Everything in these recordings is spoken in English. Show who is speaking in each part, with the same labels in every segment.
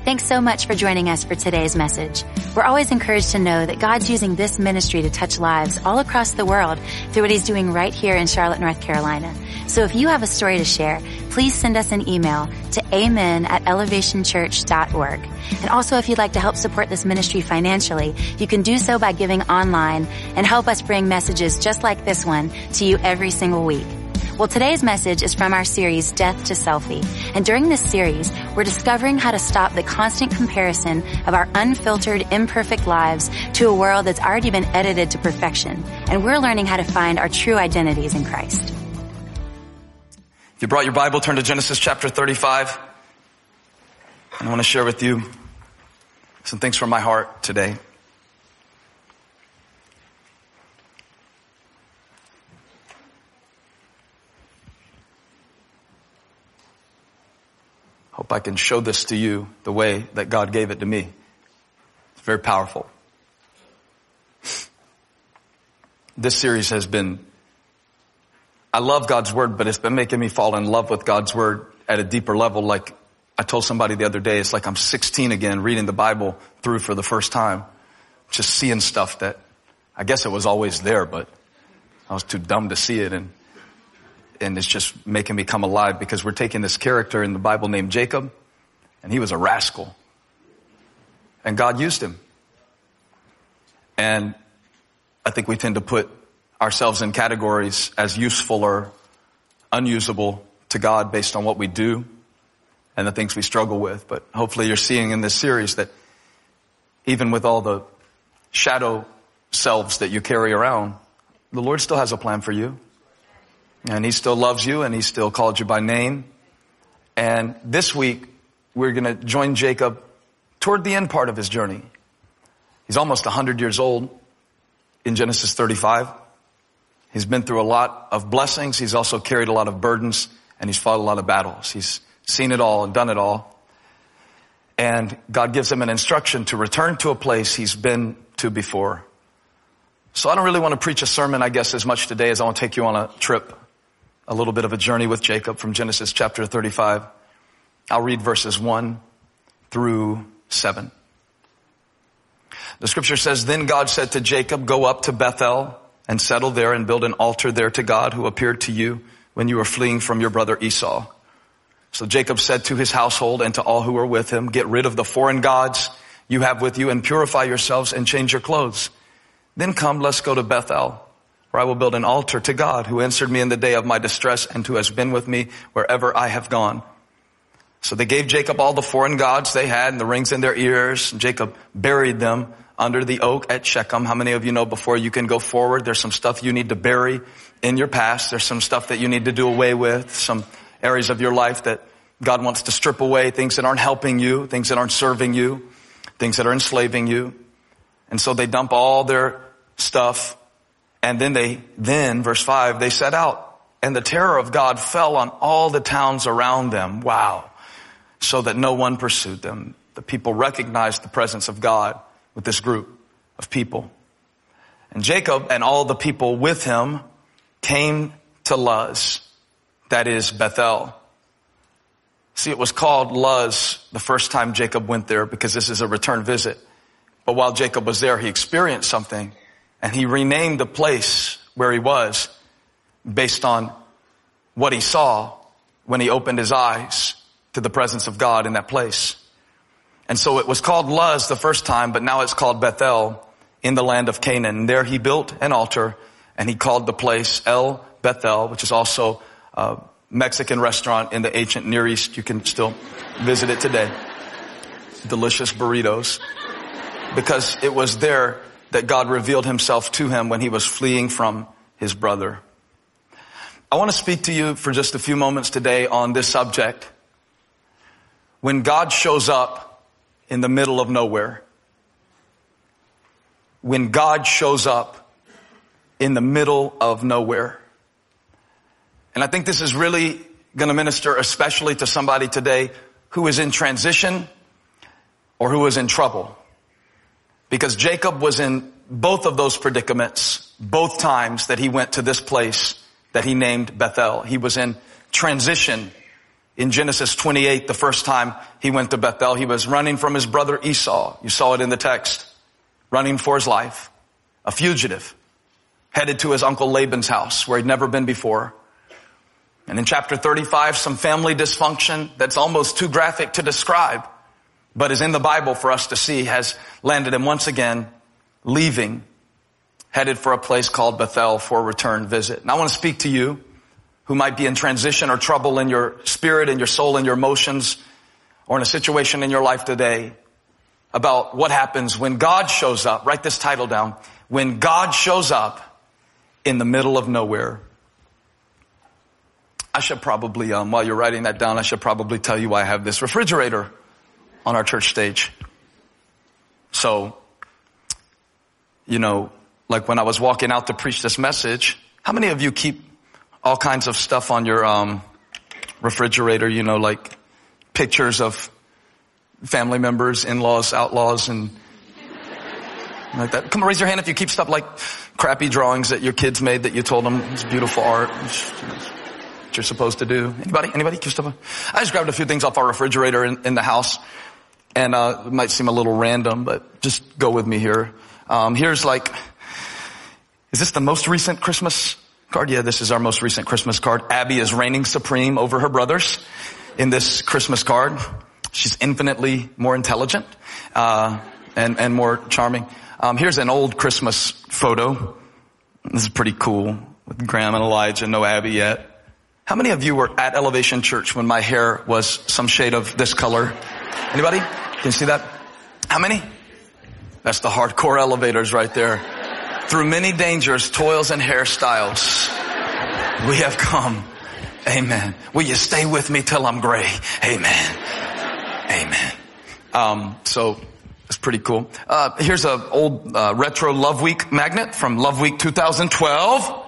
Speaker 1: Thanks so much for joining us for today's message. We're always encouraged to know that God's using this ministry to touch lives all across the world through what he's doing right here in Charlotte, North Carolina. So if you have a story to share, please send us an email to amen@elevationchurch.org. And also, if you'd like to help support this ministry financially, you can do so by giving online and help us bring messages just like this one to you every single week. Well, today's message is from our series, Death to Selfie. And during this series, we're discovering how to stop the constant comparison of our unfiltered, imperfect lives to a world that's already been edited to perfection. And we're learning how to find our true identities in Christ.
Speaker 2: If you brought your Bible, turn to Genesis chapter 35. And I want to share with you some things from my heart today. Hope I can show this to you the way that God gave it to me. It's very powerful. This series has been, I love God's Word, but it's been making me fall in love with God's Word at a deeper level. Like I told somebody the other day, it's like I'm 16 again, reading the Bible through for the first time. Just seeing stuff that I guess it was always there, but I was too dumb to see it. And it's just making me come alive because we're taking this character in the Bible named Jacob, and he was a rascal. And God used him. And I think we tend to put ourselves in categories as useful or unusable to God based on what we do and the things we struggle with. But hopefully you're seeing in this series that even with all the shadow selves that you carry around, the Lord still has a plan for you. And he still loves you, and he still called you by name. And this week, we're going to join Jacob toward the end part of his journey. He's almost 100 years old in Genesis 35. He's been through a lot of blessings. He's also carried a lot of burdens, and he's fought a lot of battles. He's seen it all and done it all. And God gives him an instruction to return to a place he's been to before. So I don't really want to preach a sermon, I guess, as much today as I want to take you on a trip. A little bit of a journey with Jacob from Genesis chapter 35. I'll read verses 1 through 7. The scripture says, "Then God said to Jacob, go up to Bethel and settle there and build an altar there to God who appeared to you when you were fleeing from your brother Esau. So Jacob said to his household and to all who were with him, get rid of the foreign gods you have with you and purify yourselves and change your clothes. Then come, let's go to Bethel, where I will build an altar to God who answered me in the day of my distress and who has been with me wherever I have gone." So they gave Jacob all the foreign gods they had and the rings in their ears. And Jacob buried them under the oak at Shechem. How many of you know before you can go forward, there's some stuff you need to bury in your past. There's some stuff that you need to do away with, some areas of your life that God wants to strip away, things that aren't helping you, things that aren't serving you, things that are enslaving you. And so they dump all their stuff. And then verse 5, they set out, and the terror of God fell on all the towns around them. Wow. So that no one pursued them. The people recognized the presence of God with this group of people. And Jacob and all the people with him came to Luz, that is Bethel. See, it was called Luz the first time Jacob went there because this is a return visit. But while Jacob was there, he experienced something. And he renamed the place where he was based on what he saw when he opened his eyes to the presence of God in that place. And so it was called Luz the first time, but now it's called Bethel in the land of Canaan. And there he built an altar, and he called the place El Bethel, which is also a Mexican restaurant in the ancient Near East. You can still visit it today. Delicious burritos. Because it was there that God revealed himself to him when he was fleeing from his brother. I want to speak to you for just a few moments today on this subject. When God shows up in the middle of nowhere. When God shows up in the middle of nowhere. And I think this is really going to minister especially to somebody today who is in transition or who is in trouble. Because Jacob was in both of those predicaments, both times that he went to this place that he named Bethel. He was in transition In Genesis 28, the first time he went to Bethel, he was running from his brother Esau. You saw it in the text. Running for his life. A fugitive. Headed to his uncle Laban's house where he'd never been before. And in chapter 35, some family dysfunction that's almost too graphic to describe, but is in the Bible for us to see, has landed him once again leaving, headed for a place called Bethel for a return visit. And I want to speak to you who might be in transition or trouble in your spirit, in your soul, in your emotions, or in a situation in your life today about what happens when God shows up. Write this title down. When God shows up in the middle of nowhere. I should probably, while you're writing that down, I should probably tell you I have this refrigerator on our church stage. So, you know, like when I was walking out to preach this message, how many of you keep all kinds of stuff on your refrigerator, you know, like pictures of family members, in-laws, outlaws, and like that? Come on, raise your hand if you keep stuff like crappy drawings that your kids made that you told them it's beautiful art. What you're supposed to do. Anybody? Keep stuff? I just grabbed a few things off our refrigerator in the house, and it might seem a little random, but just go with me here. Here's like, is this the most recent Christmas card? Yeah, this is our most recent Christmas card. Abby is reigning supreme over her brothers in this Christmas card. She's infinitely more intelligent, and more charming. Here's an old Christmas photo. This is pretty cool with Graham and Elijah, no Abby yet. How many of you were at Elevation Church when my hair was some shade of this color? Anybody? Can you see that? How many? That's the hardcore elevators right there. Through many dangers, toils, and hairstyles, we have come. Amen. Will you stay with me till I'm gray? Amen. Amen. So it's pretty cool. Here's an old retro Love Week magnet from Love Week 2012.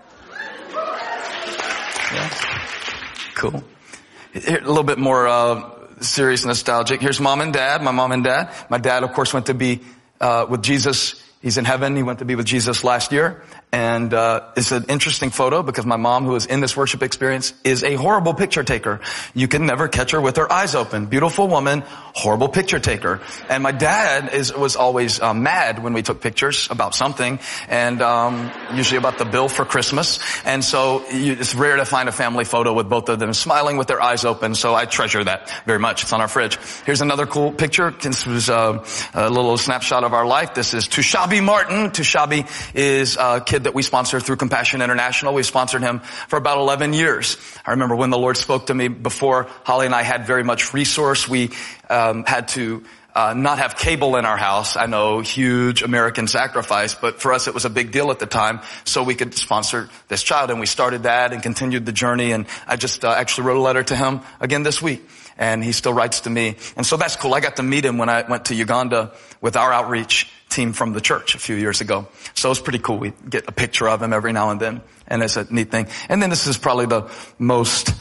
Speaker 2: Yeah. Cool. Here, a little bit more serious, nostalgic. Here's mom and dad. My mom and dad. My dad, of course, went to be with Jesus. He's in heaven. He went to be with Jesus last year. And it's an interesting photo because my mom, who is in this worship experience, is a horrible picture taker. You can never catch her with her eyes open. Beautiful woman, horrible picture taker. And my dad was always mad when we took pictures about something, and usually about the bill for Christmas. And so it's rare to find a family photo with both of them smiling with their eyes open. So I treasure that very much. It's on our fridge. Here's another cool picture. This was a little snapshot of our life. This is Tushabi Martin. Tushabi is a kid that we sponsor through Compassion International. We sponsored him for about 11 years. I remember when the Lord spoke to me before Holly and I had very much resource. We had to not have cable in our house. I know, huge American sacrifice, but for us it was a big deal at the time, so we could sponsor this child. And we started that and continued the journey. And I just actually wrote a letter to him again this week. And he still writes to me. And so that's cool. I got to meet him when I went to Uganda with our outreach team from the church a few years ago. So it's pretty cool. We get a picture of him every now and then. And it's a neat thing. And then this is probably the most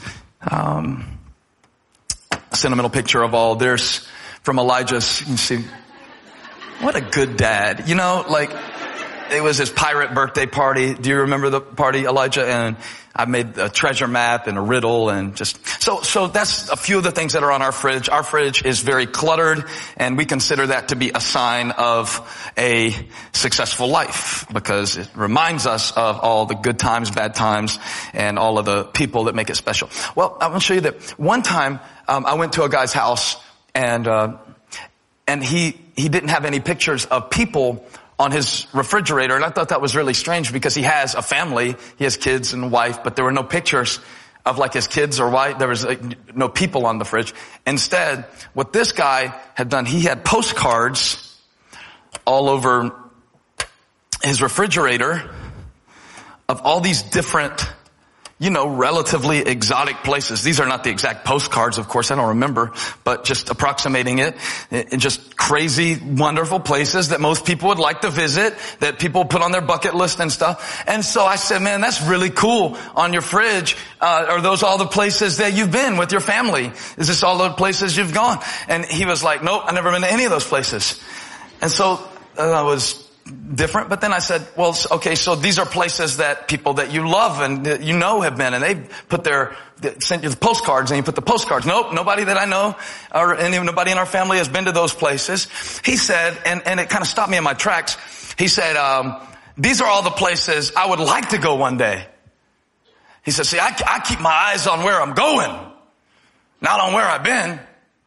Speaker 2: sentimental picture of all. There's from Elijah's, you can see, what a good dad. You know, like, it was his pirate birthday party. Do you remember the party, Elijah? And I made a treasure map and a riddle and just, so that's a few of the things that are on our fridge. Our fridge is very cluttered, and we consider that to be a sign of a successful life because it reminds us of all the good times, bad times, and all of the people that make it special. Well, I want to show you that one time, I went to a guy's house and he didn't have any pictures of people on his refrigerator, and I thought that was really strange because he has a family, he has kids and a wife, but there were no pictures of like his kids or wife. There was no people on the fridge. Instead, what this guy had done, he had postcards all over his refrigerator of all these different, you know, relatively exotic places. These are not the exact postcards, of course, I don't remember, but just approximating it. And just crazy, wonderful places that most people would like to visit, that people put on their bucket list and stuff. And so I said, man, that's really cool on your fridge. Are those all the places that you've been with your family? Is this all the places you've gone? And he was like, nope, I've never been to any of those places. And so I was different. But then I said, well, okay, so these are places that people that you love and that you know have been, and they sent you the postcards, and you put the postcards. Nope, nobody that I know or nobody in our family has been to those places. He said, and it kind of stopped me in my tracks. He said, these are all the places I would like to go one day. He said, see, I keep my eyes on where I'm going, not on where I've been.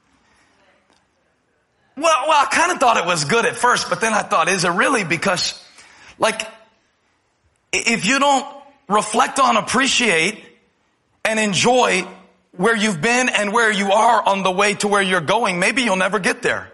Speaker 2: Well, I kind of thought it was good at first, but then I thought, is it really? Because, like, if you don't reflect on, appreciate, and enjoy where you've been and where you are on the way to where you're going, maybe you'll never get there.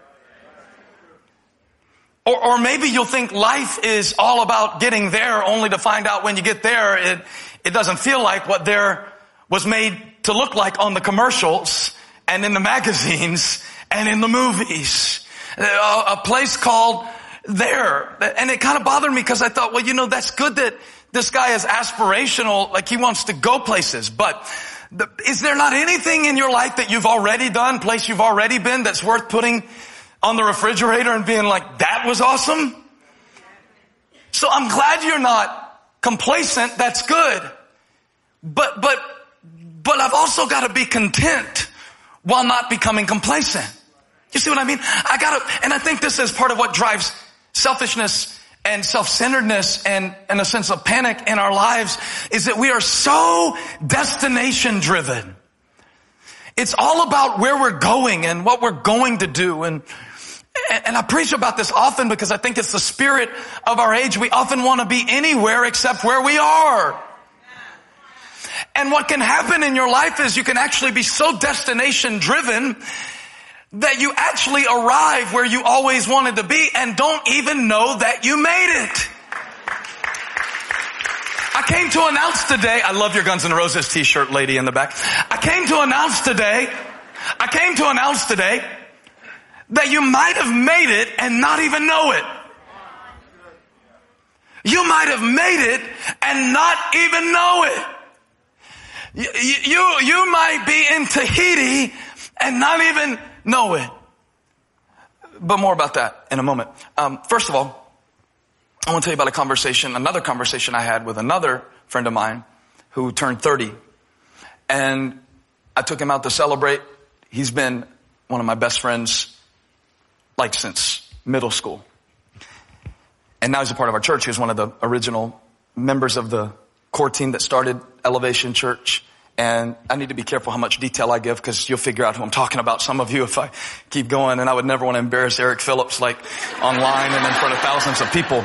Speaker 2: Or maybe you'll think life is all about getting there, only to find out when you get there, it doesn't feel like what there was made to look like on the commercials and in the magazines and in the movies. A place called There. And it kind of bothered me because I thought, well, that's good that this guy is aspirational, like he wants to go places. But is there not anything in your life that you've already done, place you've already been, that's worth putting on the refrigerator and being like, that was awesome? So I'm glad you're not complacent. That's good. But I've also got to be content while not becoming complacent. You see what I mean? And I think this is part of what drives selfishness and self-centeredness and a sense of panic in our lives, is that we are so destination driven. It's all about where we're going and what we're going to do. And I preach about this often because I think it's the spirit of our age. We often want to be anywhere except where we are. And what can happen in your life is you can actually be so destination driven that you actually arrive where you always wanted to be and don't even know that you made it. I came to announce today, I love your Guns N' Roses t-shirt lady in the back. I came to announce today that you might have made it and not even know it. You might have made it and not even know it. You might be in Tahiti and not even know it. But more about that in a moment. First of all, I want to tell you about another conversation I had with another friend of mine who turned 30. And I took him out to celebrate. He's been one of my best friends like since middle school. And now he's a part of our church. He was one of the original members of the core team that started Elevation Church. And I need to be careful how much detail I give because you'll figure out who I'm talking about, some of you, if I keep going. And I would never want to embarrass Eric Phillips like online and in front of thousands of people.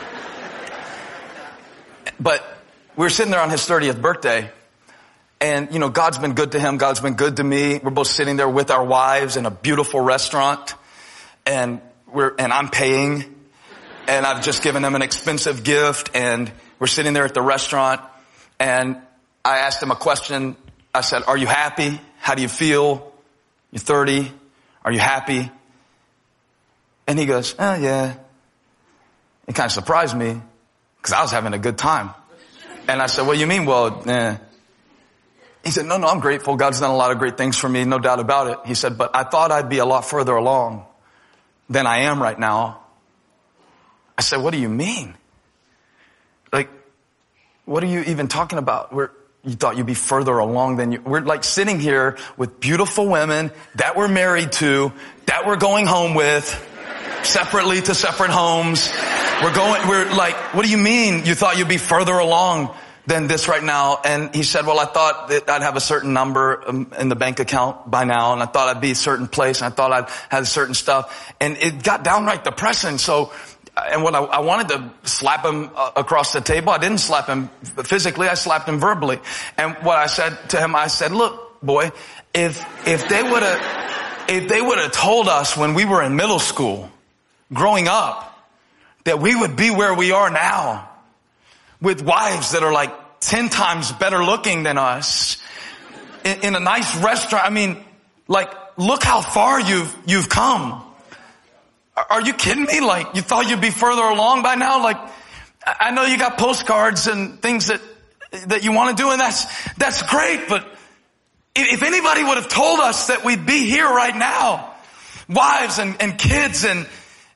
Speaker 2: But we were sitting there on his 30th birthday. And, God's been good to him. God's been good to me. We're both sitting there with our wives in a beautiful restaurant. And I'm paying. And I've just given him an expensive gift. And we're sitting there at the restaurant. And I asked him a question. I said, are you happy? How do you feel? You're 30. Are you happy? And he goes, oh, yeah. It kind of surprised me because I was having a good time. And I said, what do you mean? Well, He said, no, I'm grateful. God's done a lot of great things for me, no doubt about it. He said, but I thought I'd be a lot further along than I am right now. I said, what do you mean? Like, what are you even talking about? You thought you'd be further along than we're like sitting here with beautiful women that we're married to, that we're going home with, separately to separate homes. We're like, what do you mean you thought you'd be further along than this right now? And he said, well, I thought that I'd have a certain number in the bank account by now, and I thought I'd be a certain place, and I thought I'd have certain stuff. And it got downright depressing. So, and what I wanted to slap him across the table. I didn't slap him physically. I slapped him verbally. And what I said to him, I said, look, boy, if they would have told us when we were in middle school, growing up, that we would be where we are now, with wives that are like 10 times better looking than us, in a nice restaurant. I mean, like, look how far you've come. Are you kidding me? Like, you thought you'd be further along by now? Like, I know you got postcards and things that you want to do, and that's great, but if anybody would have told us that we'd be here right now, wives and kids and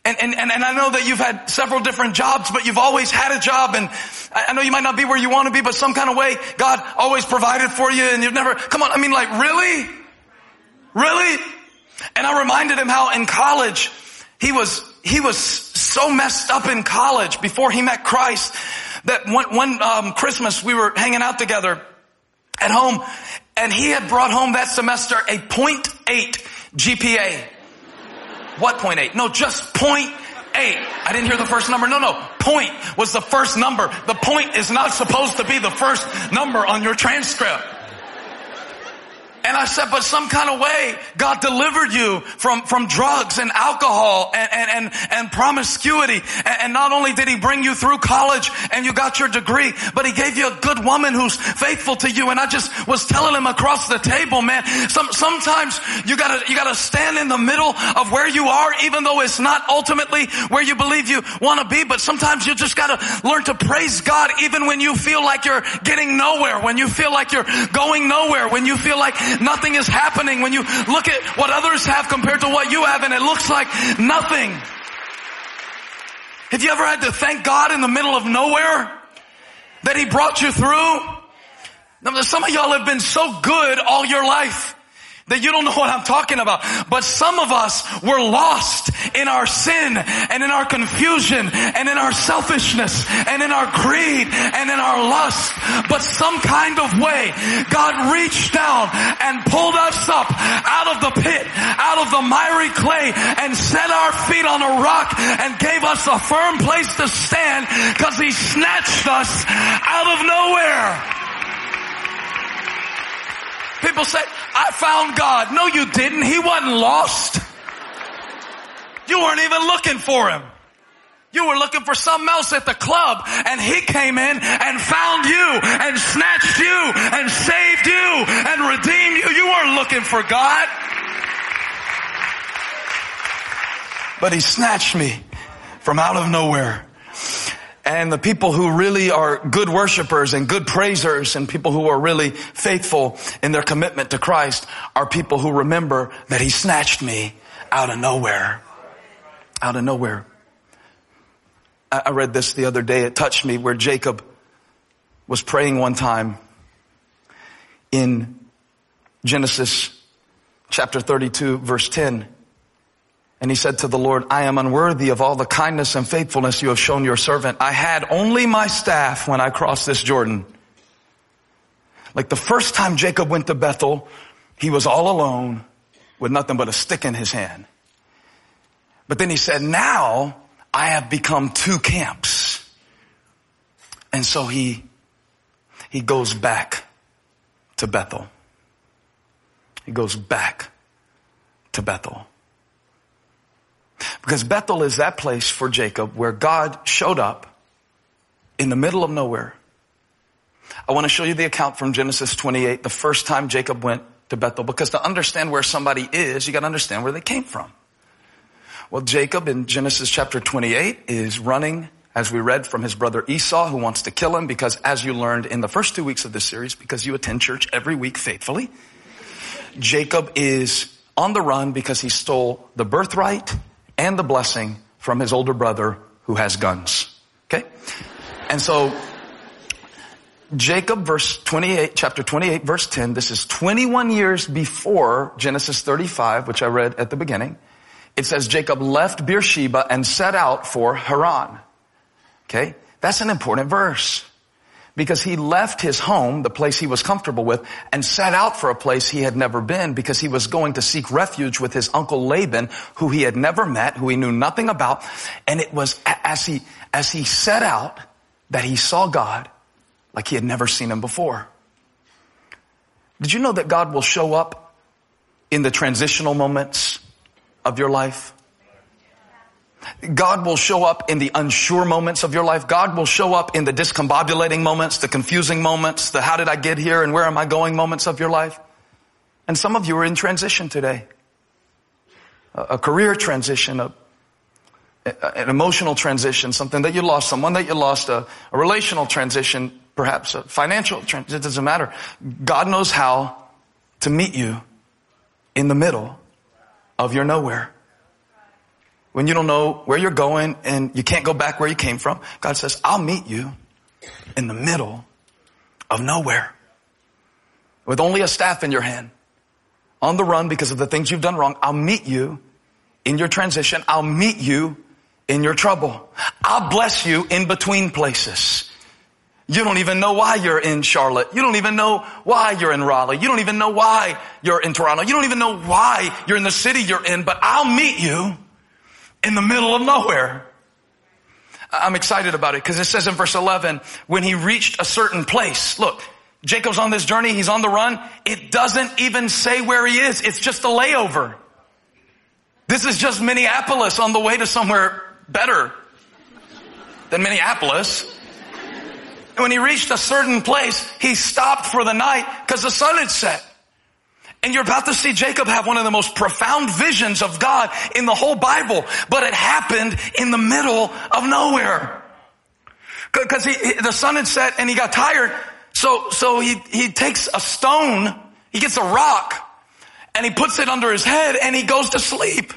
Speaker 2: And I know that you've had several different jobs, but you've always had a job. And I know you might not be where you want to be, but some kind of way God always provided for you, and you've never, come on, I mean, like, really? Really? And I reminded him how in college, he was so messed up in college before he met Christ that one Christmas we were hanging out together at home, and he had brought home that semester a 0.8 GPA. What 0.8? No, just 0.8. I didn't hear the first number. No. Point was the first number. The point is not supposed to be the first number on your transcript. And I said, but some kind of way God delivered you from drugs and alcohol and promiscuity. And not only did he bring you through college and you got your degree, but he gave you a good woman who's faithful to you. And I just was telling him across the table, man, sometimes you gotta stand in the middle of where you are, even though it's not ultimately where you believe you want to be. But sometimes you just gotta learn to praise God even when you feel like you're getting nowhere, when you feel like you're going nowhere, when you feel like nothing is happening, when you look at what others have compared to what you have and it looks like nothing. Have you ever had to thank God in the middle of nowhere that he brought you through? Now, some of y'all have been so good all your life that you don't know what I'm talking about. But some of us were lost in our sin and in our confusion and in our selfishness and in our greed and in our lust. But some kind of way, God reached down and pulled us up out of the pit, out of the miry clay, and set our feet on a rock and gave us a firm place to stand because he snatched us out of nowhere. People say, I found God. No, you didn't. He wasn't lost. You weren't even looking for him. You were looking for something else at the club, and he came in and found you and snatched you and saved you and redeemed you. You weren't looking for God. But he snatched me from out of nowhere. And the people who really are good worshipers and good praisers and people who are really faithful in their commitment to Christ are people who remember that he snatched me out of nowhere. Out of nowhere. I read this the other day. It touched me where Jacob was praying one time in Genesis chapter 32 verse 10. And he said to the Lord, I am unworthy of all the kindness and faithfulness you have shown your servant. I had only my staff when I crossed this Jordan. Like the first time Jacob went to Bethel, he was all alone with nothing but a stick in his hand. But then he said, now I have become two camps. And so he goes back to Bethel. He goes back to Bethel. Because Bethel is that place for Jacob where God showed up in the middle of nowhere. I want to show you the account from Genesis 28, the first time Jacob went to Bethel. Because to understand where somebody is, you got to understand where they came from. Well, Jacob in Genesis chapter 28 is running, as we read, from his brother Esau, who wants to kill him because, as you learned in the first 2 weeks of this series, because you attend church every week faithfully, Jacob is on the run because he stole the birthright and the blessing from his older brother who has guns. Okay? And so Jacob chapter 28 verse 10, this is 21 years before Genesis 35, which I read at the beginning. It says Jacob left Beersheba and set out for Haran. Okay? That's an important verse. Because he left his home, the place he was comfortable with, and set out for a place he had never been because he was going to seek refuge with his uncle Laban, who he had never met, who he knew nothing about. And it was as he set out that he saw God like he had never seen him before. Did you know that God will show up in the transitional moments of your life? God will show up in the unsure moments of your life. God will show up in the discombobulating moments, the confusing moments, the how did I get here and where am I going moments of your life. And some of you are in transition today. A career transition, an emotional transition, something that you lost, someone that you lost, a relational transition, perhaps a financial transition. It doesn't matter. God knows how to meet you in the middle of your nowhere. when you don't know where you're going and you can't go back where you came from, God says, I'll meet you in the middle of nowhere with only a staff in your hand, on the run because of the things you've done wrong. I'll meet you in your transition. I'll meet you in your trouble. I'll bless you in between places. You don't even know why you're in Charlotte. You don't even know why you're in Raleigh. You don't even know why you're in Toronto. You don't even know why you're in the city you're in, but I'll meet you in the middle of nowhere. I'm excited about it because it says in verse 11, when he reached a certain place, look, Jacob's on this journey. He's on the run. It doesn't even say where he is. It's just a layover. This is just Minneapolis on the way to somewhere better than Minneapolis. And when he reached a certain place, he stopped for the night because the sun had set. And you're about to see Jacob have one of the most profound visions of God in the whole Bible. But it happened in the middle of nowhere. Because the sun had set and he got tired. So he takes a stone, he gets a rock, and he puts it under his head and he goes to sleep.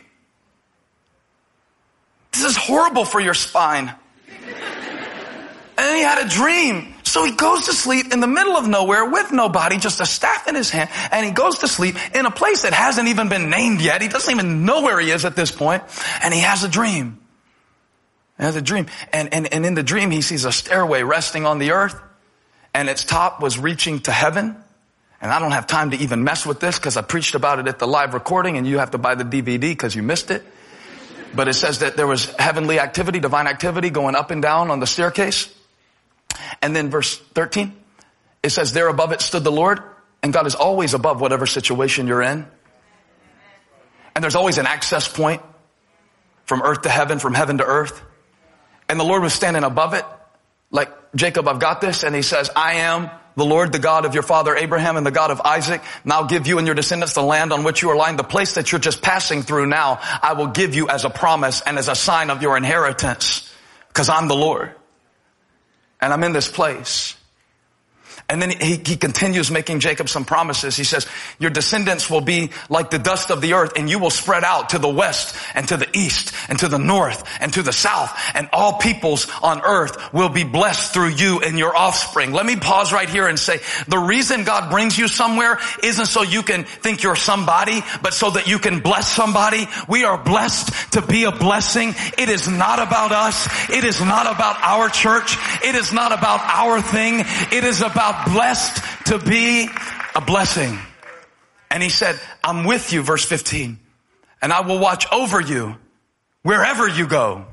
Speaker 2: This is horrible for your spine. And then he had a dream. So he goes to sleep in the middle of nowhere with nobody, just a staff in his hand, and he goes to sleep in a place that hasn't even been named yet. He doesn't even know where he is at this point, and he has a dream. He has a dream. And in the dream, he sees a stairway resting on the earth, and its top was reaching to heaven. And I don't have time to even mess with this because I preached about it at the live recording, and you have to buy the DVD because you missed it. But it says that there was heavenly activity, divine activity going up and down on the staircase. And then verse 13, it says there above it stood the Lord, and God is always above whatever situation you're in. And there's always an access point from earth to heaven, from heaven to earth. And the Lord was standing above it like, Jacob, I've got this. And he says, I am the Lord, the God of your father Abraham and the God of Isaac. And I'll give you and your descendants the land on which you are lying. The place that you're just passing through now, I will give you as a promise and as a sign of your inheritance, because I'm the Lord. And I'm in this place. And then he continues making Jacob some promises. He says, your descendants will be like the dust of the earth, and you will spread out to the west and to the east and to the north and to the south. And all peoples on earth will be blessed through you and your offspring. Let me pause right here and say, the reason God brings you somewhere isn't so you can think you're somebody, but so that you can bless somebody. We are blessed to be a blessing. It is not about us. It is not about our church. It is not about our thing. It is about blessed to be a blessing. And he said, I'm with you, verse 15, and I will watch over you wherever you go,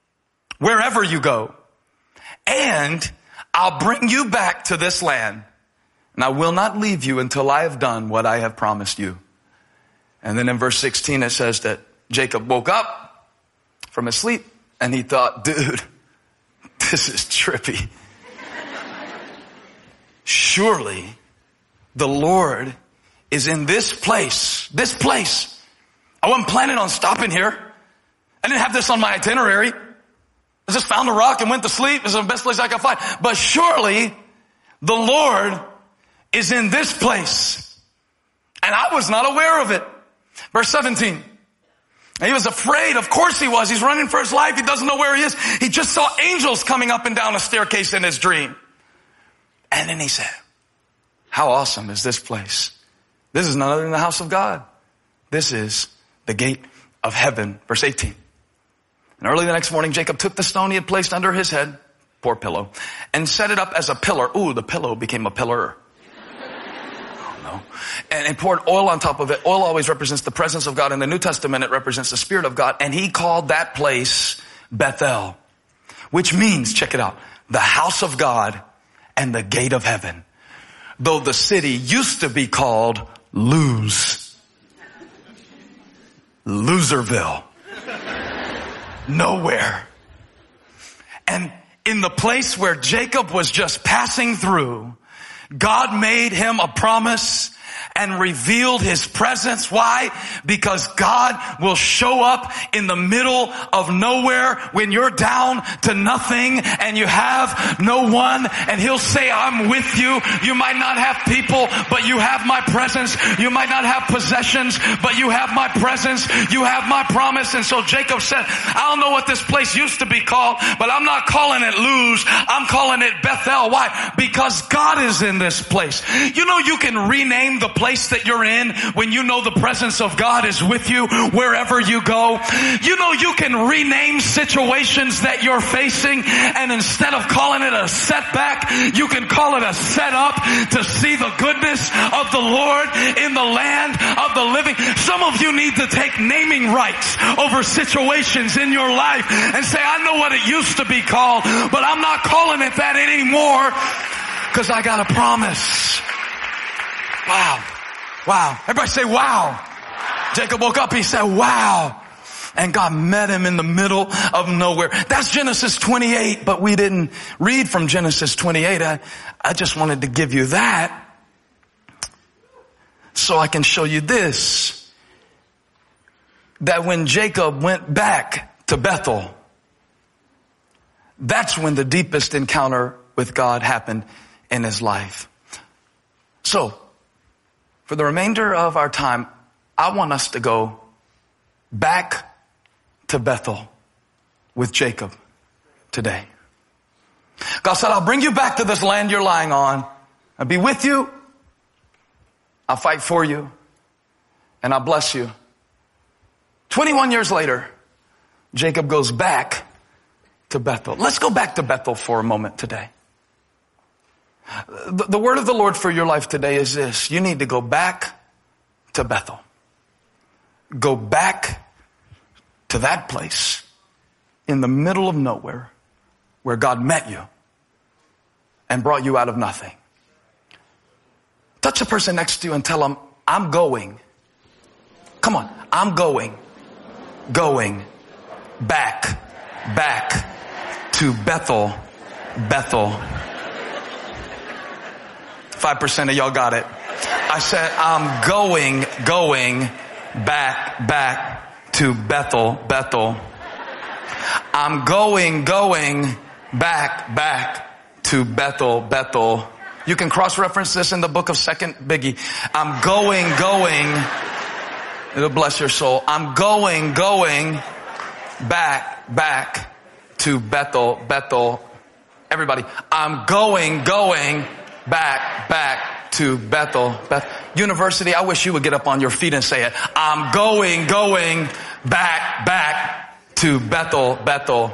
Speaker 2: and I'll bring you back to this land, and I will not leave you until I have done what I have promised you. And then in verse 16, it says that Jacob woke up from his sleep and he thought, dude, this is trippy. Surely the Lord is in this place. I wasn't planning on stopping here. I didn't have this on my itinerary. I just found a rock and went to sleep. It's the best place I could find. But surely the Lord is in this place. And I was not aware of it. Verse 17. He was afraid. Of course he was. He's running for his life. He doesn't know where he is. He just saw angels coming up and down a staircase in his dream. And then he said, how awesome is this place? This is none other than the house of God. This is the gate of heaven. Verse 18. And early the next morning, Jacob took the stone he had placed under his head, poor pillow, and set it up as a pillar. Ooh, the pillow became a pillar. Oh no. And poured oil on top of it. Oil always represents the presence of God. In the New Testament, it represents the Spirit of God. And he called that place Bethel, which means, check it out, the house of God and the gate of heaven. Though the city used to be called Loserville. Nowhere. And in the place where Jacob was just passing through, God made him a promise and revealed his presence. Why? Because God will show up in the middle of nowhere when you're down to nothing and you have no one, and he'll say, I'm with you. You might not have people, but you have my presence. You might not have possessions, but you have my presence. You have my promise. And so Jacob said, I don't know what this place used to be called, but I'm not calling it Luz. I'm calling it Bethel. Why? Because God is in this place. You know, you can rename the place that you're in when you know the presence of God is with you wherever you go. You know, you can rename situations that you're facing, and instead of calling it a setback, you can call it a setup to see the goodness of the Lord in the land of the living. Some of you need to take naming rights over situations in your life and say, I know what it used to be called, but I'm not calling it that anymore because I got a promise. Wow. Wow. Everybody say wow. Jacob woke up, he said, wow. And God met him in the middle of nowhere. That's Genesis 28, but we didn't read from Genesis 28. I just wanted to give you that so I can show you this. That when Jacob went back to Bethel, that's when the deepest encounter with God happened in his life. So, for the remainder of our time, I want us to go back to Bethel with Jacob today. God said, I'll bring you back to this land you're lying on. I'll be with you. I'll fight for you. And I'll bless you. 21 years later, Jacob goes back to Bethel. Let's go back to Bethel for a moment today. The word of the Lord for your life today is this. You need to go back to Bethel. Go back to that place in the middle of nowhere where God met you and brought you out of nothing. Touch the person next to you and tell them, I'm going. Come on. I'm going back to Bethel. 5% of y'all got it. I said, I'm going back to Bethel. I'm going back to Bethel. You can cross-reference this in the book of 2 Biggie. I'm going. It'll bless your soul. I'm going back to Bethel. Everybody, I'm going back to Bethel. University, I wish you would get up on your feet and say it. I'm going back to Bethel.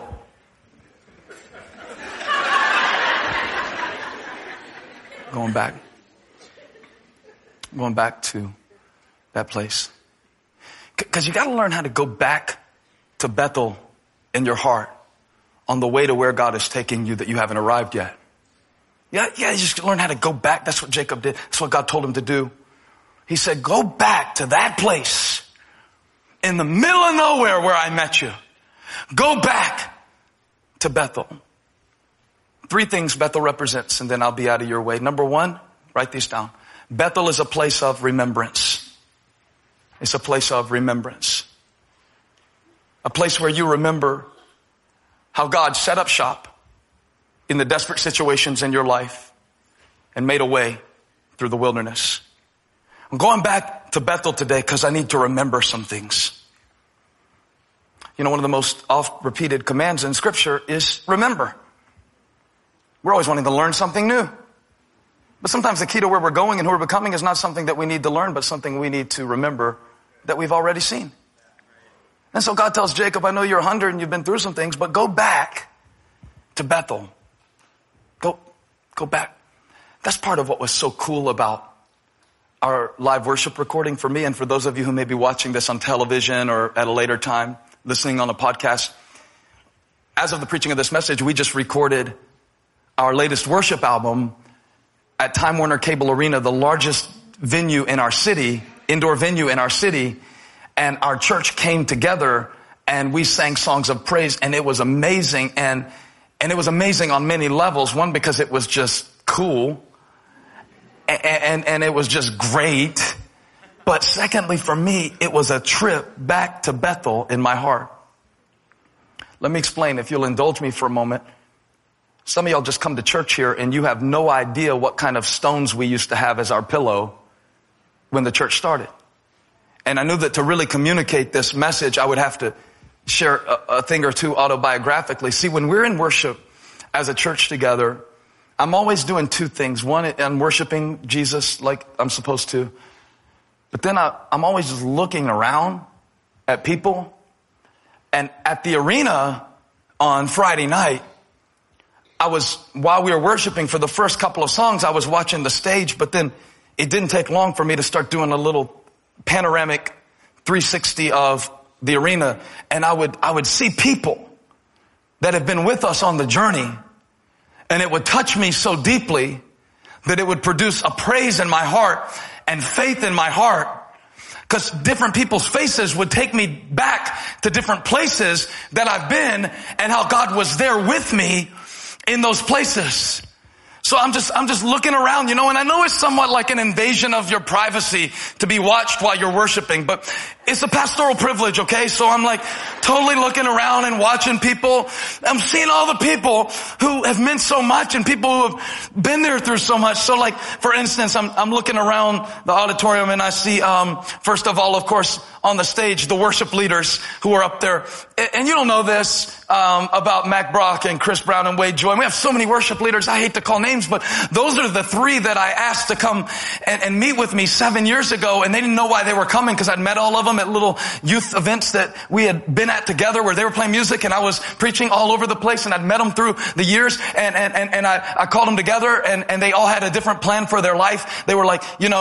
Speaker 2: Going back to that place. Because you got to learn how to go back to Bethel in your heart on the way to where God is taking you that you haven't arrived yet. Yeah, you just learn how to go back. That's what Jacob did. That's what God told him to do. He said, go back to that place in the middle of nowhere where I met you. Go back to Bethel. 3 things Bethel represents, and then I'll be out of your way. Number 1, write these down. Bethel is a place of remembrance. It's a place of remembrance. A place where you remember how God set up shop in the desperate situations in your life and made a way through the wilderness. I'm going back to Bethel today because I need to remember some things. You know, one of the most oft-repeated commands in Scripture is remember. We're always wanting to learn something new. But sometimes the key to where we're going and who we're becoming is not something that we need to learn, but something we need to remember that we've already seen. And so God tells Jacob, I know you're 100 and you've been through some things, but go back to Bethel. Go back. That's part of what was so cool about our live worship recording for me and for those of you who may be watching this on television or at a later time, listening on a podcast. As of the preaching of this message, we just recorded our latest worship album at Time Warner Cable Arena, the largest venue in our city, indoor venue in our city. And our church came together and we sang songs of praise, and it was amazing. And it was amazing on many levels. One, because it was just cool. and it was just great. But secondly, for me, it was a trip back to Bethel in my heart. Let me explain, if you'll indulge me for a moment. Some of y'all just come to church here and you have no idea what kind of stones we used to have as our pillow when the church started. And I knew that to really communicate this message, I would have to share a thing or two autobiographically. See, when we're in worship as a church together, I'm always doing two things. One, I'm worshiping Jesus like I'm supposed to. But then I'm always just looking around at people. And at the arena on Friday night, while we were worshiping for the first couple of songs, I was watching the stage, but then it didn't take long for me to start doing a little panoramic 360 of the arena. And I would see people that have been with us on the journey, and it would touch me so deeply that it would produce a praise in my heart and faith in my heart, because different people's faces would take me back to different places that I've been and how God was there with me in those places. So I'm just looking around, and I know it's somewhat like an invasion of your privacy to be watched while you're worshiping, but it's a pastoral privilege, okay? So I'm like totally looking around and watching people. I'm seeing all the people who have meant so much and people who have been there through so much. So like, for instance, I'm looking around the auditorium and I see, first of all, of course, on the stage, the worship leaders who are up there. And you don't know this, about Mac Brock and Chris Brown and Wade Joy. And we have so many worship leaders. I hate to call names, but those are the three that I asked to come and meet with me 7 years ago. And they didn't know why they were coming, because I'd met all of them at little youth events that we had been at together where they were playing music and I was preaching all over the place, and I'd met them through the years, and I called them together, and they all had a different plan for their life. They were like,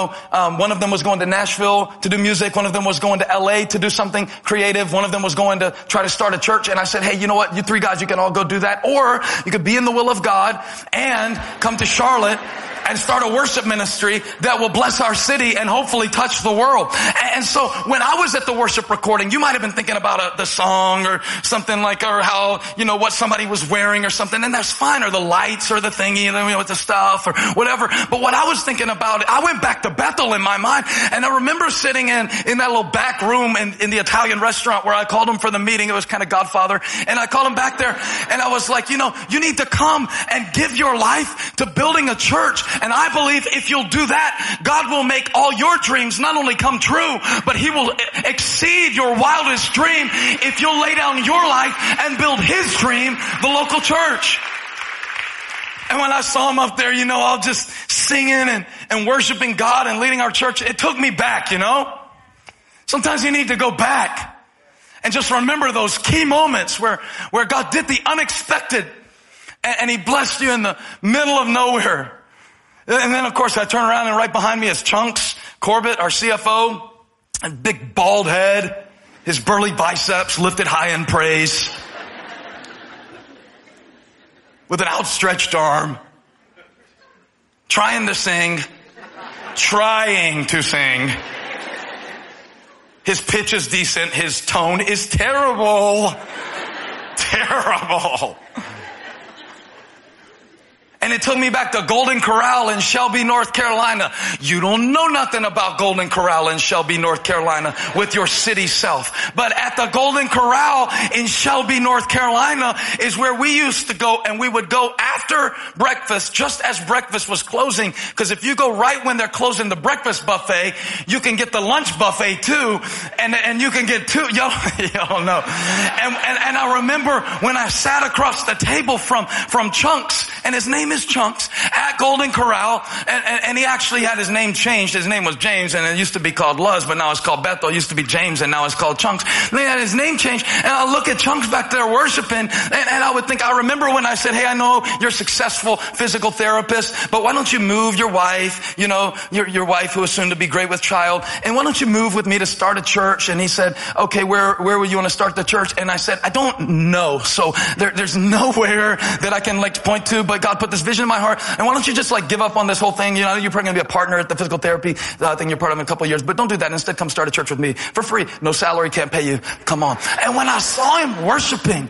Speaker 2: one of them was going to Nashville to do music. One of them was going to LA to do something creative. One of them was going to try to start a church. And I said, hey, you know what? You three guys, you can all go do that. Or you could be in the will of God and come to Charlotte and start a worship ministry that will bless our city and hopefully touch the world. And so when I was at the worship recording, you might have been thinking about the song or something like, or how, what somebody was wearing or something, and that's fine, or the lights or the thingy, with the stuff or whatever. But what I was thinking about, I went back to Bethel in my mind, and I remember sitting in that little back room in the Italian restaurant where I called him for the meeting. It was kind of Godfather. And I called him back there and I was like, you need to come and give your life to building a church. And I believe if you'll do that, God will make all your dreams not only come true, but He will exceed your wildest dream if you'll lay down your life and build His dream, the local church. And when I saw him up there, all just singing and worshiping God and leading our church, it took me back, Sometimes you need to go back and just remember those key moments where God did the unexpected and He blessed you in the middle of nowhere. And then, of course, I turn around and right behind me is Chunks Corbett, our CFO, a big bald head, his burly biceps lifted high in praise, with an outstretched arm, trying to sing. His pitch is decent. His tone is terrible. Terrible. And it took me back to Golden Corral in Shelby, North Carolina. You don't know nothing about Golden Corral in Shelby, North Carolina with your city self. But at the Golden Corral in Shelby, North Carolina is where we used to go, and we would go after breakfast, just as breakfast was closing. Because if you go right when they're closing the breakfast buffet, you can get the lunch buffet too. And you can get two. Y'all know. And I remember when I sat across the table from Chunks, and his name is Chunks, at Golden Corral, and he actually had his name changed. His name was James, and it used to be called Luz, but now it's called Bethel. It used to be James, and now it's called Chunks. And he had his name changed, and I look at Chunks back there worshiping, and I would think, I remember when I said, hey, I know you're a successful physical therapist, but why don't you move your wife, your wife who is soon to be great with child, and why don't you move with me to start a church? And he said, okay, where would you want to start the church? And I said, I don't know. So there's nowhere that I can point to, but God put this vision in my heart. And why don't you just give up on this whole thing? You're probably going to be a partner at the physical therapy thing you're part of in a couple of years, but don't do that. Instead, come start a church with me for free. No salary, can't pay you. Come on. And when I saw him worshiping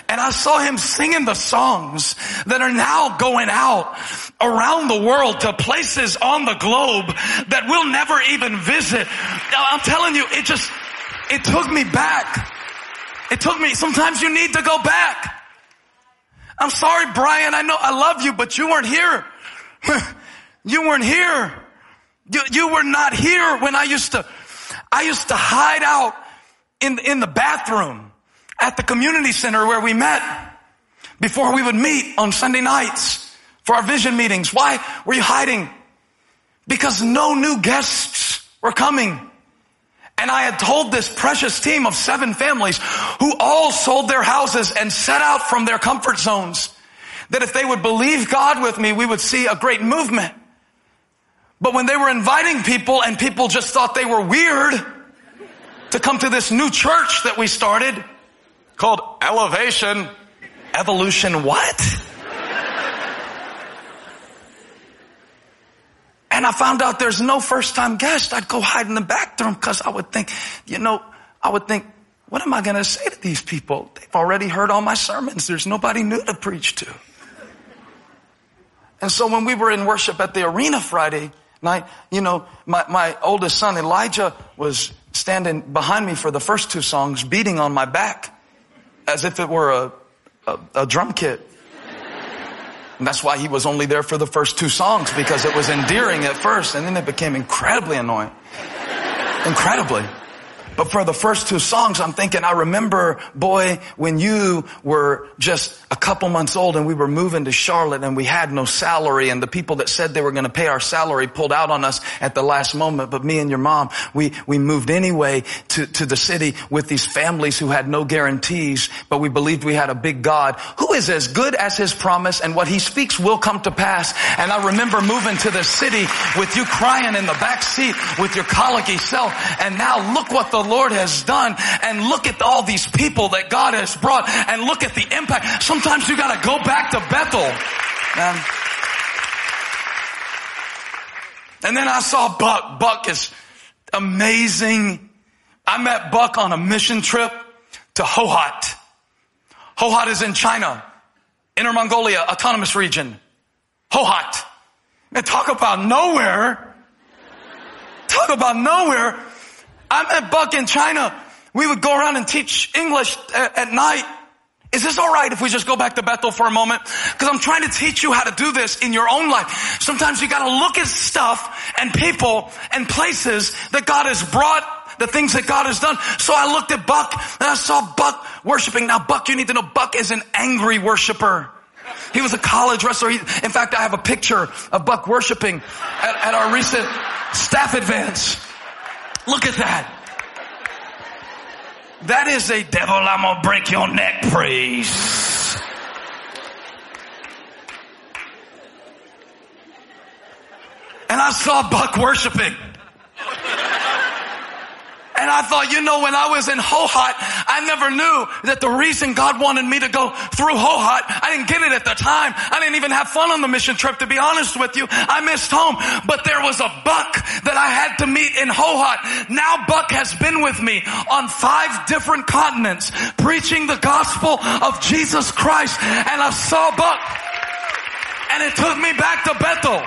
Speaker 2: And I saw him singing the songs that are now going out around the world to places on the globe that we'll never even visit. I'm telling you, it took me back. Sometimes you need to go back. I'm sorry, Brian, I know I love you, but you weren't here. You weren't here. You were not here when I used to hide out in the bathroom at the community center where we met before we would meet on Sunday nights for our vision meetings. Why were you hiding? Because no new guests were coming. And I had told this precious team of 7 families who all sold their houses and set out from their comfort zones that if they would believe God with me, we would see a great movement. But when they were inviting people and people just thought they were weird to come to this new church that we started called Elevation. Evolution what? And I found out there's no first-time guest. I'd go hide in the bathroom because I would think, what am I going to say to these people? They've already heard all my sermons. There's nobody new to preach to. And so when we were in worship at the arena Friday night, my oldest son Elijah was standing behind me for the first 2 songs, beating on my back as if it were a drum kit. And that's why he was only there for the first 2 songs, because it was endearing at first, and then it became incredibly annoying. Incredibly. But for the first 2 songs, I'm thinking, I remember, boy, when you were just a couple months old and we were moving to Charlotte and we had no salary, and the people that said they were going to pay our salary pulled out on us at the last moment. But me and your mom, we moved anyway to the city with these families who had no guarantees, but we believed we had a big God who is as good as his promise, and what he speaks will come to pass. And I remember moving to the city with you crying in the back seat with your colicky self. And now look what the Lord has done, and look at all these people that God has brought, and look at the impact. Sometimes you got to go back to Bethel. And then I saw Buck. Buck is amazing. I met Buck on a mission trip to Hohhot. Hohhot is in China, Inner Mongolia Autonomous Region. Hohhot. And talk about nowhere. Talk about nowhere. I met Buck in China. We would go around and teach English at night. Is this all right if we just go back to Bethel for a moment? Because I'm trying to teach you how to do this in your own life. Sometimes you got to look at stuff and people and places that God has brought, the things that God has done. So I looked at Buck and I saw Buck worshiping. Now, Buck, you need to know, Buck is an angry worshiper. He was a college wrestler. In fact, I have a picture of Buck worshiping at our recent staff advance. Look at that. That is a devil, I'm gonna break your neck praise. And I saw Buck worshiping. And I thought, when I was in Hohhot, I never knew that the reason God wanted me to go through Hohhot, I didn't get it at the time. I didn't even have fun on the mission trip, to be honest with you. I missed home. But there was a Buck that I had to meet in Hohhot. Now Buck has been with me on 5 different continents, preaching the gospel of Jesus Christ. And I saw Buck. And it took me back to Bethel.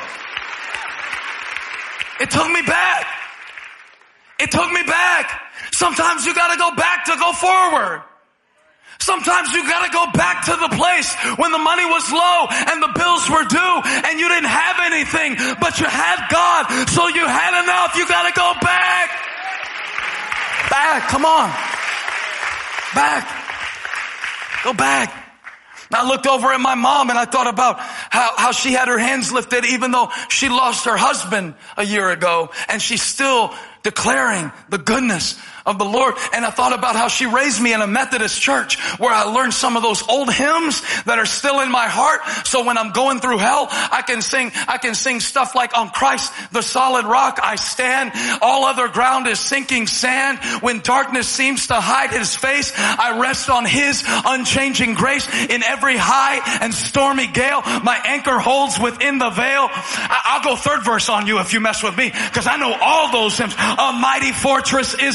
Speaker 2: It took me back. It took me back. Sometimes you gotta go back to go forward. Sometimes you gotta go back to the place when the money was low and the bills were due and you didn't have anything, but you had God, so you had enough. You gotta go back. Back, come on. Back. Go back. I looked over at my mom and I thought about how she had her hands lifted even though she lost her husband a year ago, and she's still declaring the goodness of the Lord. And I thought about how she raised me in a Methodist church where I learned some of those old hymns that are still in my heart. So when I'm going through hell, I can sing stuff like, on Christ, the solid rock I stand. All other ground is sinking sand. When darkness seems to hide his face, I rest on his unchanging grace. In every high and stormy gale, my anchor holds within the veil. I'll go third verse on you if you mess with me, because I know all those hymns. A mighty fortress is our God.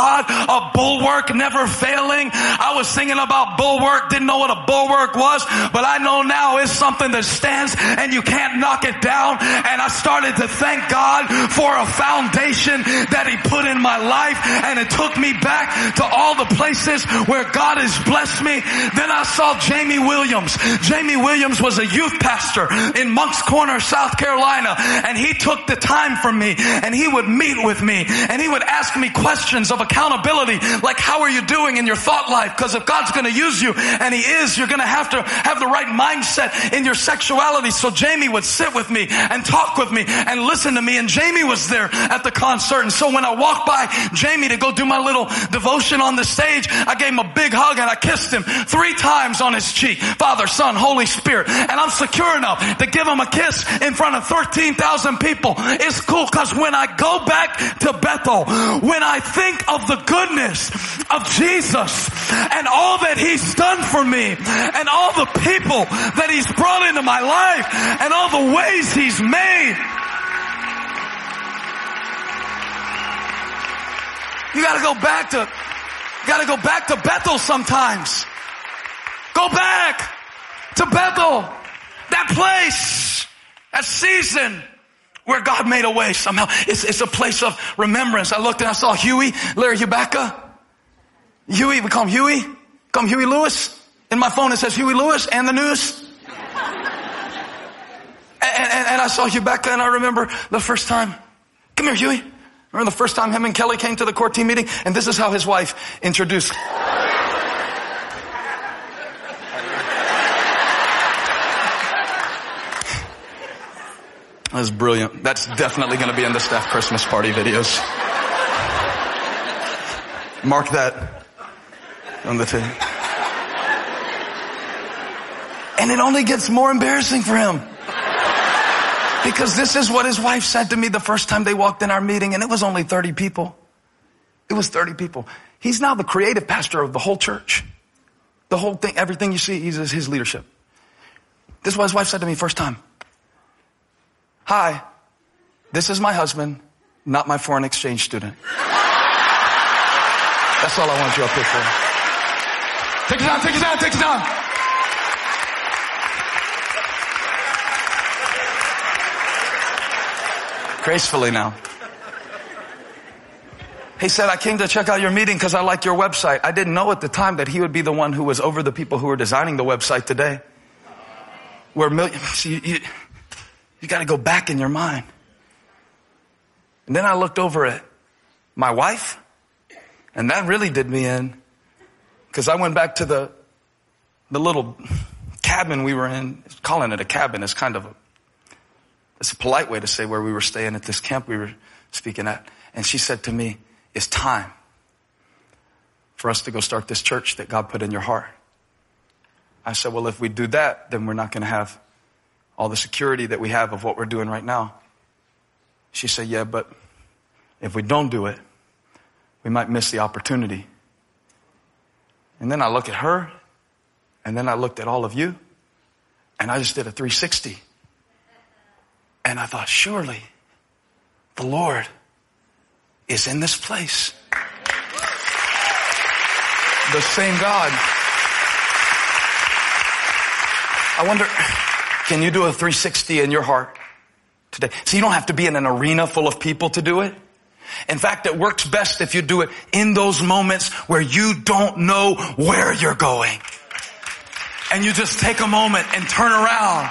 Speaker 3: God, a bulwark never failing. I was singing about bulwark, didn't know what a bulwark was, but I know now it's something that stands and you can't knock it down. And I started to thank God for a foundation that He put in my life, and it took me back to all the places where God has blessed me. Then I saw Jamie Williams. Jamie Williams was a youth pastor in Moncks Corner, South Carolina, and he took the time from me, and he would meet with me, and he would ask me questions of accountability, like, how are you doing in your thought life? Because if God's going to use you, and He is, you're going to have the right mindset in your sexuality. So Jamie would sit with me and talk with me and listen to me, and Jamie was there at the concert. And so when I walked by Jamie to go do my little devotion on the stage, I gave him a big hug and I kissed him 3 times on his cheek. Father, Son, Holy Spirit. And I'm secure enough to give him a kiss in front of 13,000 people. It's cool because when I go back to Bethel, when I think of the goodness of Jesus and all that He's done for me and all the people that He's brought into my life and all the ways He's made, you gotta go back to Bethel sometimes. Go back to Bethel. That place, that season where God made a way somehow. It's a place of remembrance. I looked and I saw Huey, Larry Hubaka. Huey, we call him Huey. Call him Huey Lewis. In my phone it says Huey Lewis and the news. And I saw Hubaka, and I remember the first time. Come here, Huey. Remember the first time him and Kelly came to the core team meeting? And this is how his wife introduced. That's brilliant. That's definitely going to be in the staff Christmas party videos. Mark that on the tape. And it only gets more embarrassing for him. Because this is what his wife said to me the first time they walked in our meeting, and it was only 30 people. It was 30 people. He's now the creative pastor of the whole church. The whole thing, everything you see, he's his leadership. This is what his wife said to me first time. Hi, this is my husband, not my foreign exchange student. That's all I want you up here for. Take it down, take it down, take it down. Gracefully now. He said, I came to check out your meeting because I like your website. I didn't know at the time that he would be the one who was over the people who were designing the website today. You got to go back in your mind. And then I looked over at my wife, and that really did me in, because I went back to the little cabin we were in. Calling it a cabin is kind of it's a polite way to say where we were staying at this camp we were speaking at. And she said to me, it's time for us to go start this church that God put in your heart. I said, well, if we do that, then we're not going to have all the security that we have of what we're doing right now. She said, yeah, but if we don't do it, we might miss the opportunity. And then I look at her, and then I looked at all of you, and I just did a 360. And I thought, surely the Lord is in this place. The same God. I wonder, can you do a 360 in your heart today? So you don't have to be in an arena full of people to do it. In fact, it works best if you do it in those moments where you don't know where you're going. And you just take a moment and turn around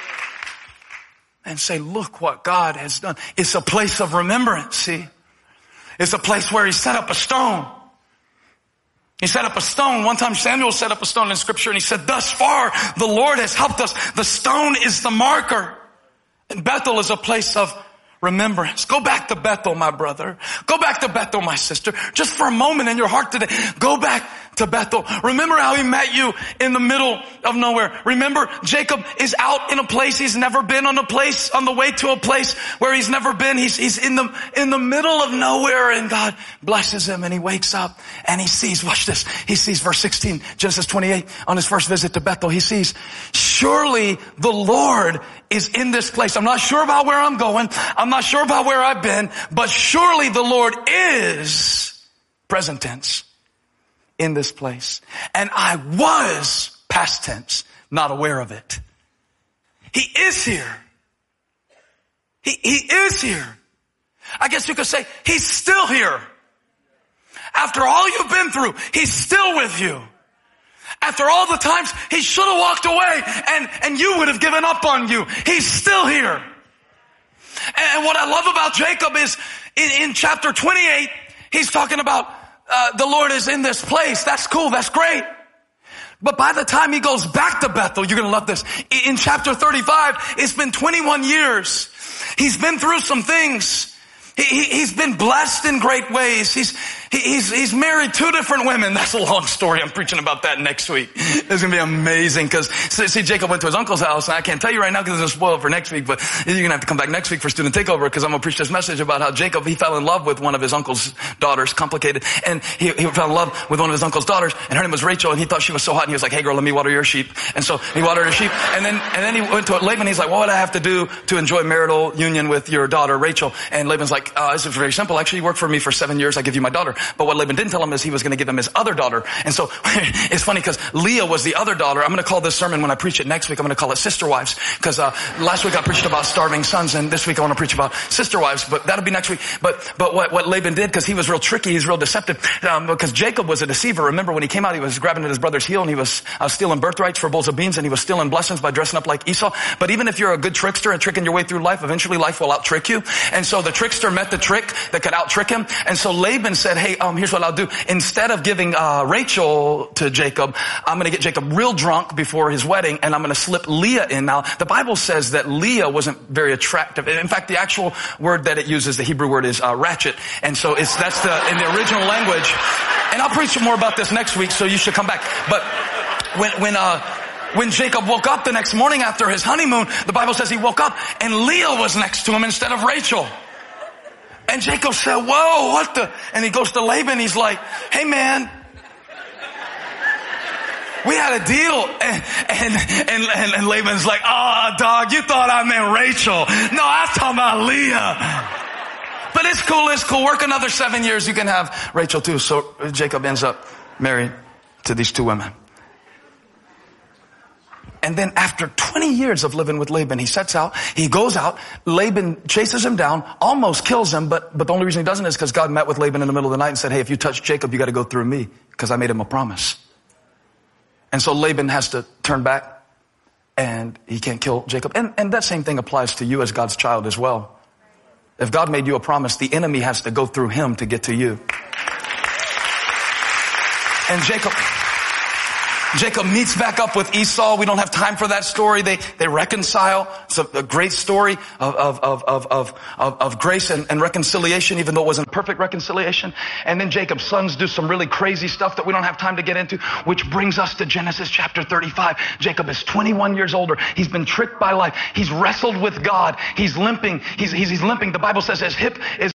Speaker 3: and say, look what God has done. It's a place of remembrance, see? It's a place where He set up a stone. He set up a stone. One time Samuel set up a stone in Scripture, and he said, thus far the Lord has helped us. The stone is the marker. And Bethel is a place of remembrance. Go back to Bethel, my brother. Go back to Bethel, my sister. Just for a moment in your heart today, go back to Bethel. Remember how He met you in the middle of nowhere. Remember, Jacob is out in a place he's never been, on the way to a place where he's never been. He's in the middle of nowhere, and God blesses him, and he wakes up and he sees, watch this. He sees verse 16, Genesis 28, on his first visit to Bethel. He sees, surely the Lord is in this place. I'm not sure about where I'm going. I'm not sure about where I've been, but surely the Lord is present tense, in this place. And I was, past tense, not aware of it. He is here. He is here. I guess you could say he's still here. After all you've been through, he's still with you. After all the times he should have walked away and you would have given up on you, he's still here. And what I love about Jacob is in chapter 28, he's talking about the Lord is in this place. That's cool. That's great. But by the time he goes back to Bethel, you're going to love this. In chapter 35, it's been 21 years. He's been through some things. He's been blessed in great ways. He's married 2 different women. That's a long story. I'm preaching about that next week. It's going to be amazing because, see, Jacob went to his uncle's house, and I can't tell you right now because it's spoiled for next week, but you're going to have to come back next week for student takeover because I'm going to preach this message about how Jacob, he fell in love with one of his uncle's daughters, complicated, and he fell in love with one of his uncle's daughters, and her name was Rachel, and he thought she was so hot, and he was like, hey girl, let me water your sheep. And so he watered her sheep, and then he went to Laban, he's like, what would I have to do to enjoy marital union with your daughter, Rachel? And Laban's like, this is very simple. Actually, you worked for me for 7 years. I give you my daughter. But what Laban didn't tell him is he was going to give him his other daughter. And so it's funny because Leah was the other daughter. I'm going to call this sermon when I preach it next week, I'm going to call it Sister Wives. Because last week I preached about starving sons, and this week I want to preach about sister wives. But that'll be next week. But what Laban did, because he was real tricky, he's real deceptive, because Jacob was a deceiver. Remember when he came out, he was grabbing at his brother's heel, and he was stealing birthrights for bowls of beans, and he was stealing blessings by dressing up like Esau. But even if you're a good trickster and tricking your way through life, eventually life will out-trick you. And so the trickster met the trick that could out-trick him. And so Laban said, hey, here's what I'll do. Instead of giving Rachel to Jacob, I'm going to get Jacob real drunk before his wedding, and I'm going to slip Leah in. Now, the Bible says that Leah wasn't very attractive. In fact, the actual word that it uses, the Hebrew word is ratchet. And so that's in the original language. And I'll preach more about this next week, so you should come back. But when Jacob woke up the next morning after his honeymoon, the Bible says he woke up and Leah was next to him instead of Rachel. And Jacob said, whoa, what the? And he goes to Laban, he's like, hey man, we had a deal. And Laban's like, oh dog, you thought I meant Rachel. No, I was talking about Leah. But it's cool. Work another 7 years, you can have Rachel too. So Jacob ends up married to these 2 women. And then after 20 years of living with Laban, he sets out, he goes out, Laban chases him down, almost kills him, but the only reason he doesn't is because God met with Laban in the middle of the night and said, hey, if you touch Jacob, you got to go through me because I made him a promise. And so Laban has to turn back and he can't kill Jacob. And that same thing applies to you as God's child as well. If God made you a promise, the enemy has to go through him to get to you. And Jacob meets back up with Esau. We don't have time for that story. They reconcile. It's a great story of grace and reconciliation, even though it wasn't a perfect reconciliation. And then Jacob's sons do some really crazy stuff that we don't have time to get into, which brings us to Genesis chapter 35. Jacob is 21 years older. He's been tricked by life. He's wrestled with God. He's limping. He's limping. The Bible says his hip is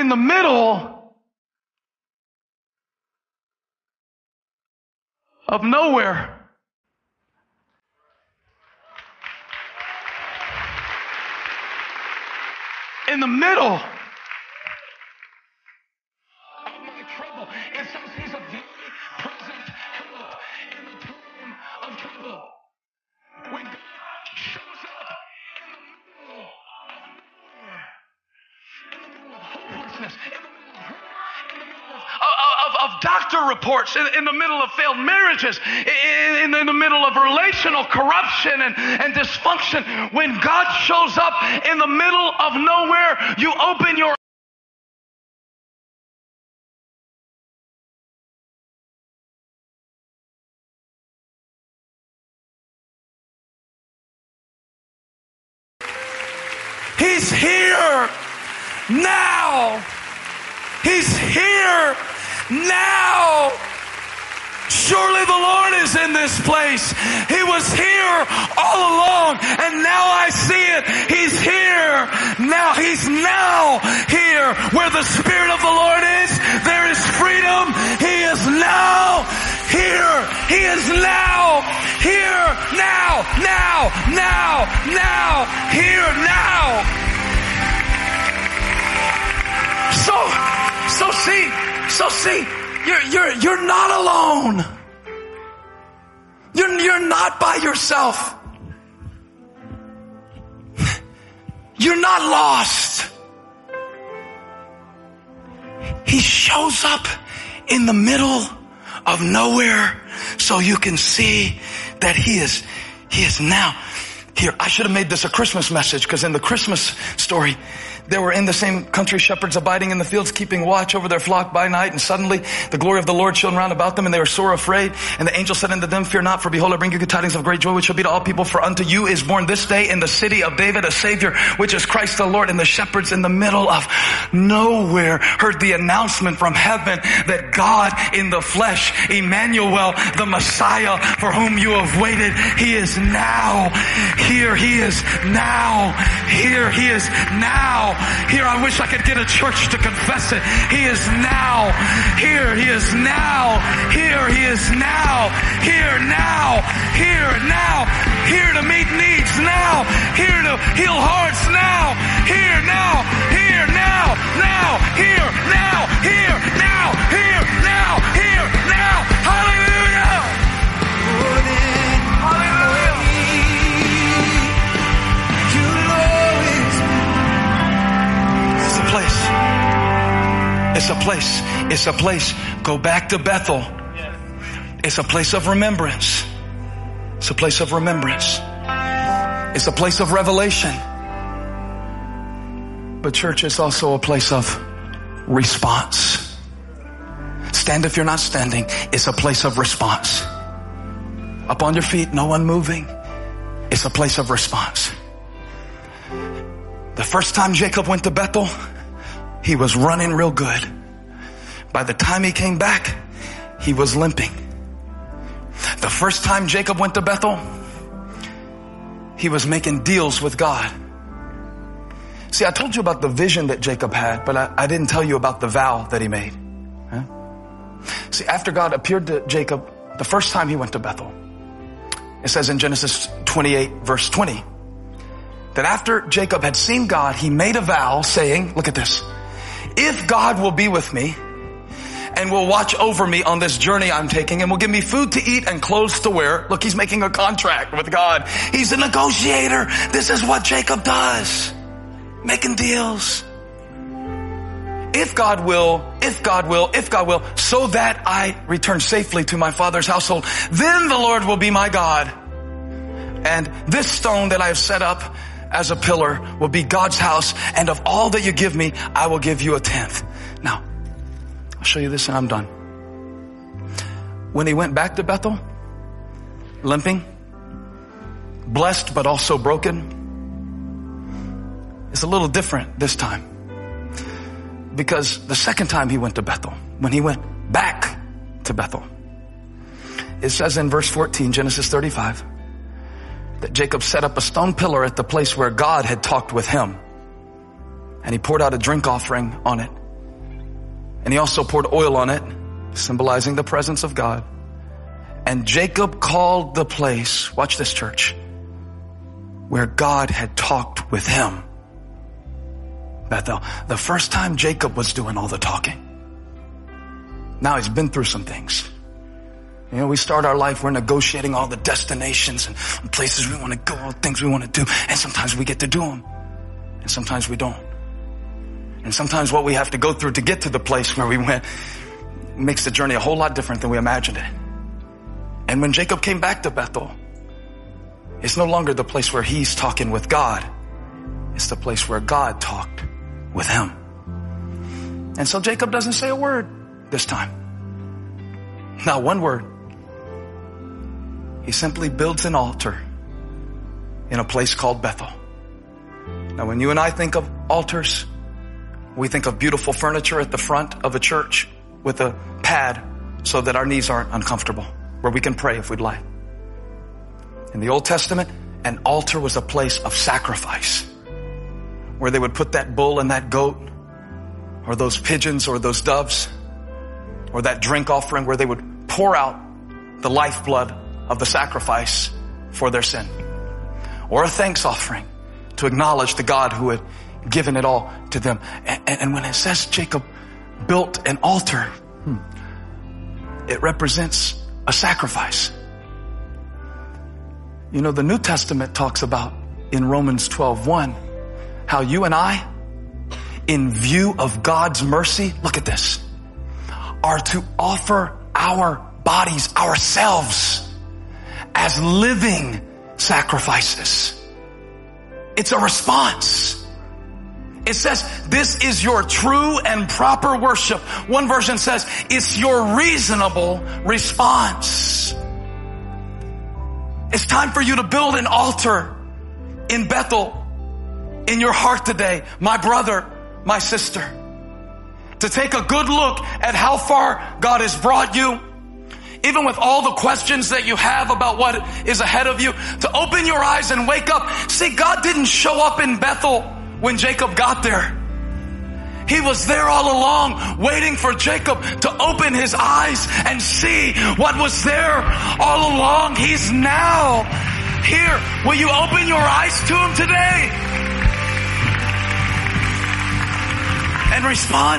Speaker 3: in the middle of nowhere. In the middle of my trouble. It says he's a very present help in the time of trouble. When God shows up in the middle of hopelessness, in the middle of hurt, in the middle of doctor reports, in the middle of failed marriages, in the middle of relational corruption and dysfunction, when God shows up in the middle of nowhere, you open your He's here now. He's here now. Surely the Lord is in this place. He was here all along, and now I see it. He's here now. He's now here. Where the Spirit of the Lord is, there is freedom. He is now here. He is now here. Now, here now. So see, you're not alone. You're not by yourself. You're not lost. He shows up in the middle of nowhere so you can see that he is now here. I should have made this a Christmas message, because in the Christmas story, there were in the same country shepherds abiding in the fields, keeping watch over their flock by night. And suddenly the glory of the Lord shone round about them, and they were sore afraid. And the angel said unto them, Fear not, for behold, I bring you good tidings of great joy, which shall be to all people. For unto you is born this day in the city of David a Savior, which is Christ the Lord. And the shepherds in the middle of nowhere heard the announcement from heaven that God in the flesh, Emmanuel, the Messiah, for whom you have waited, he is now here. He is now here. He is now here. I wish I could get a church to confess it. He is now here. He is now here. He is now here. Now here. Now here to meet needs. Now here to heal hearts. Now here. Now here. Now here. Now here. Now here. Now here. Now. Hallelujah. Hallelujah. It's a place. Go back to Bethel. It's a place of remembrance. It's a place of remembrance. It's a place of revelation. But church, it's also a place of response. Stand if you're not standing. It's a place of response. Up on your feet, no one moving. It's a place of response. The first time Jacob went to Bethel, he was running real good. By the time he came back, he was limping. The first time Jacob went to Bethel, he was making deals with God. See, I told you about the vision that Jacob had, but I didn't tell you about the vow that he made. Huh? See, after God appeared to Jacob the first time he went to Bethel, it says in Genesis 28 verse 20, that after Jacob had seen God, he made a vow saying, look at this, if God will be with me and will watch over me on this journey I'm taking and will give me food to eat and clothes to wear. Look, he's making a contract with God. He's a negotiator. This is what Jacob does. Making deals. If God will, so that I return safely to my father's household, then the Lord will be my God. And this stone that I have set up as a pillar will be God's house, and of all that you give me, I will give you a tenth. Now, I'll show you this and I'm done. When he went back to Bethel, limping, blessed but also broken, it's a little different this time. Because the second time he went to Bethel, when he went back to Bethel, it says in verse 14, Genesis 35, that Jacob set up a stone pillar at the place where God had talked with him. And he poured out a drink offering on it.
Speaker 2: And he also poured oil on it, symbolizing the presence of God. And Jacob called the place, watch this, church, where God had talked with him, Bethel. The first time Jacob was doing all the talking. Now he's been through some things. You know, we start our life, we're negotiating all the destinations and places we want to go, all the things we want to do. And sometimes we get to do them. And sometimes we don't. And sometimes what we have to go through to get to the place where we went makes the journey a whole lot different than we imagined it. And when Jacob came back to Bethel, it's no longer the place where he's talking with God. It's the place where God talked with him. And so Jacob doesn't say a word this time. Not one word. He simply builds an altar in a place called Bethel. Now, when you and I think of altars, we think of beautiful furniture at the front of a church with a pad so that our knees aren't uncomfortable, where we can pray if we'd like. In the Old Testament, an altar was a place of sacrifice, where they would put that bull and that goat, or those pigeons or those doves, or that drink offering, where they would pour out the lifeblood of the sacrifice for their sin, or a thanks offering to acknowledge the God who had given it all to them. And when it says Jacob built an altar, it represents a sacrifice. You know, the New Testament talks about in Romans 12:1 how you and I, in view of God's mercy, look at this, are to offer our bodies, ourselves, as living sacrifices. It's a response. It says, this is your true and proper worship. One version says, it's your reasonable response. It's time for you to build an altar in Bethel, in your heart today, my brother, my sister. To take a good look at how far God has brought you, even with all the questions that you have about what is ahead of you, to open your eyes and wake up. See, God didn't show up in Bethel when Jacob got there. He was there all along, waiting for Jacob to open his eyes and see what was there all along. He's now here. Will you open your eyes to him today and respond?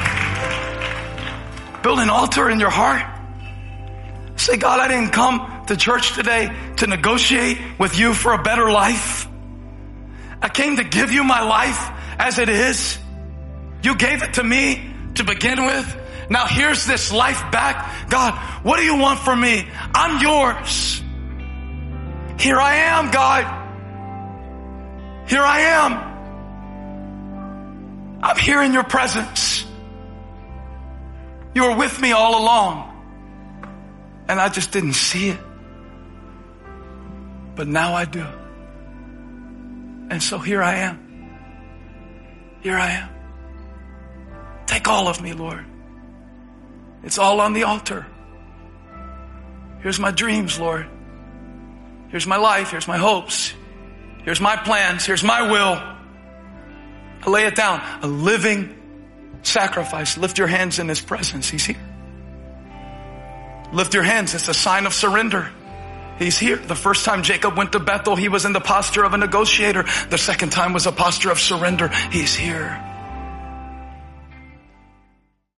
Speaker 2: Build an altar in your heart. Say, God, I didn't come to church today to negotiate with you for a better life. I came to give you my life as it is. You gave it to me to begin with. Now here's this life back. God, what do you want from me? I'm yours. Here I am, God. Here I am. I'm here in your presence. You were with me all along. And I just didn't see it. But now I do. And so here I am. Here I am. Take all of me, Lord. It's all on the altar. Here's my dreams, Lord. Here's my life. Here's my hopes. Here's my plans. Here's my will. I lay it down. A living sacrifice. Lift your hands in his presence. He's here. Lift your hands. It's a sign of surrender. He's here. The first time Jacob went to Bethel, he was in the posture of a negotiator. The second time was a posture of surrender. He's here.